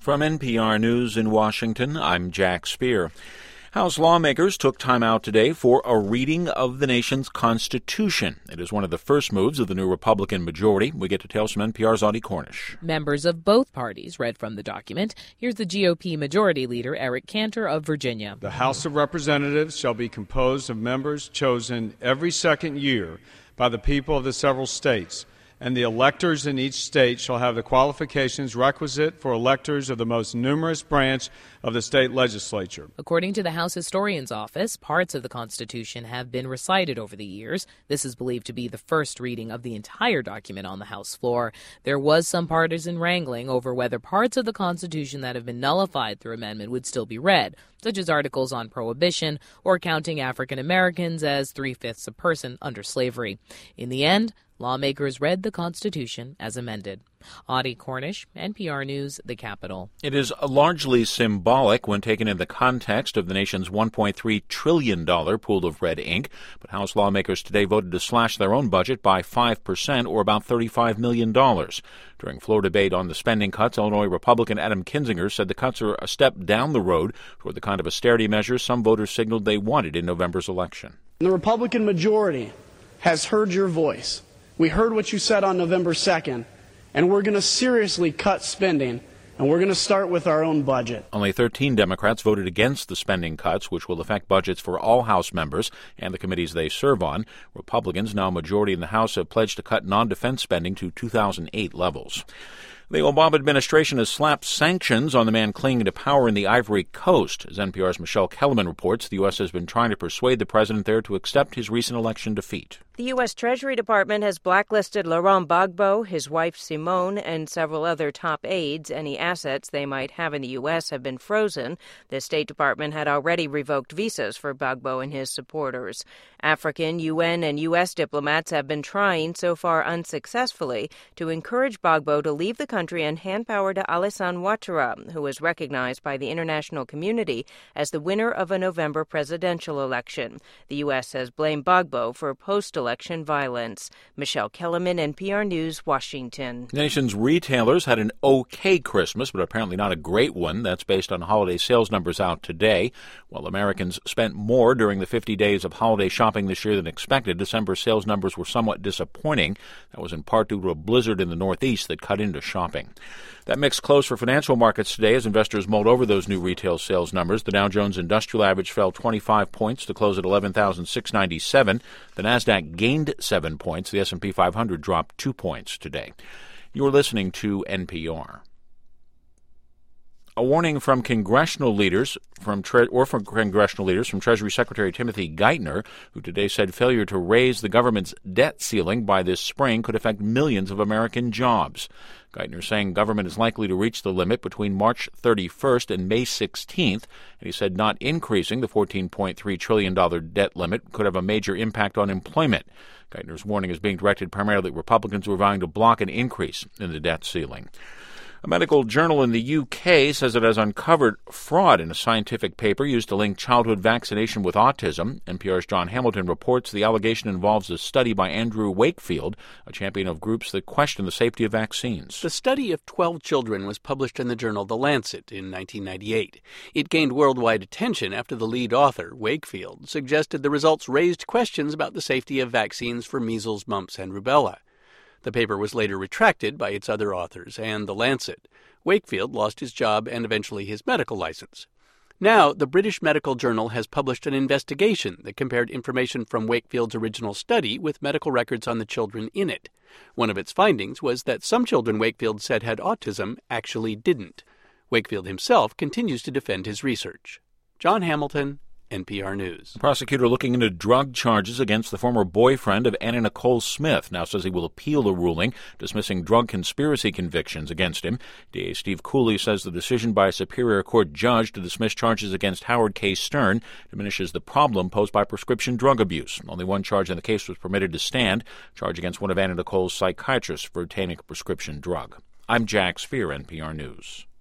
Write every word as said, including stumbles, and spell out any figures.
From N P R News in Washington, I'm Jack Speer. House lawmakers took time out today for a reading of the nation's Constitution. It is one of the first moves of the new Republican majority. We get details from N P R's Audie Cornish. Members of both parties read from the document. Here's the G O P Majority Leader Eric Cantor of Virginia. The House of Representatives shall be composed of members chosen every second year by the people of the several states, and the electors in each state shall have the qualifications requisite for electors of the most numerous branch of the state legislature. According to the House Historian's Office, parts of the Constitution have been recited over the years. This is believed to be the first reading of the entire document on the House floor. There was some partisan wrangling over whether parts of the Constitution that have been nullified through amendment would still be read, such as articles on prohibition or counting African Americans as three-fifths a person under slavery. In the end, lawmakers read the Constitution as amended. Audie Cornish, N P R News, the Capitol. It is largely symbolic when taken in the context of the nation's one point three trillion dollars pool of red ink, but House lawmakers today voted to slash their own budget by five percent, or about thirty-five million dollars. During floor debate on the spending cuts, Illinois Republican Adam Kinzinger said the cuts are a step down the road toward the kind of austerity measures some voters signaled they wanted in November's election. The Republican majority has heard your voice. We heard what you said on November second, and we're going to seriously cut spending, and we're going to start with our own budget. Only thirteen Democrats voted against the spending cuts, which will affect budgets for all House members and the committees they serve on. Republicans, now a majority in the House, have pledged to cut non-defense spending to two thousand eight levels. The Obama administration has slapped sanctions on the man clinging to power in the Ivory Coast. As N P R's Michelle Kellerman reports, the U S has been trying to persuade the president there to accept his recent election defeat. The U S. Treasury Department has blacklisted Laurent Gbagbo, his wife Simone, and several other top aides. Any assets they might have in the U S have been frozen. The State Department had already revoked visas for Gbagbo and his supporters. African, U N, and U S diplomats have been trying, so far unsuccessfully, to encourage Gbagbo to leave the country and hand power to Alassane Ouattara, who was recognized by the international community as the winner of a November presidential election. The U S has blamed Gbagbo for post-election violence. Michelle Kellerman, N P R News, Washington. The nation's retailers had an okay Christmas, but apparently not a great one. That's based on holiday sales numbers out today. While Americans spent more during the fifty days of holiday shopping this year than expected, December sales numbers were somewhat disappointing. That was in part due to a blizzard in the Northeast that cut into shopping. That mix closed for financial markets today as investors mulled over those new retail sales numbers. The Dow Jones Industrial Average fell twenty-five points to close at eleven thousand six hundred ninety-seven. The Nasdaq gained seven points. The S and P five hundred dropped two points today. You're listening to N P R. A warning from congressional leaders from tre- or from congressional leaders from Treasury Secretary Timothy Geithner, who today said failure to raise the government's debt ceiling by this spring could affect millions of American jobs. Geithner saying government is likely to reach the limit between March thirty-first and May sixteenth, and he said not increasing the fourteen point three trillion dollars debt limit could have a major impact on employment. Geithner's warning is being directed primarily at Republicans who are vying to block an increase in the debt ceiling. A medical journal in the U K says it has uncovered fraud in a scientific paper used to link childhood vaccination with autism. N P R's John Hamilton reports the allegation involves a study by Andrew Wakefield, a champion of groups that question the safety of vaccines. The study of twelve children was published in the journal The Lancet in nineteen ninety-eight. It gained worldwide attention after the lead author, Wakefield, suggested the results raised questions about the safety of vaccines for measles, mumps, and rubella. The paper was later retracted by its other authors and The Lancet. Wakefield lost his job and eventually his medical license. Now, the British Medical Journal has published an investigation that compared information from Wakefield's original study with medical records on the children in it. One of its findings was that some children Wakefield said had autism actually didn't. Wakefield himself continues to defend his research. John Hamilton, N P R News. The prosecutor looking into drug charges against the former boyfriend of Anna Nicole Smith now says he will appeal the ruling, dismissing drug conspiracy convictions against him. D A Steve Cooley says the decision by a Superior Court judge to dismiss charges against Howard K. Stern diminishes the problem posed by prescription drug abuse. Only one charge in the case was permitted to stand, charge against one of Anna Nicole's psychiatrists for obtaining a prescription drug. I'm Jack Speer, N P R News.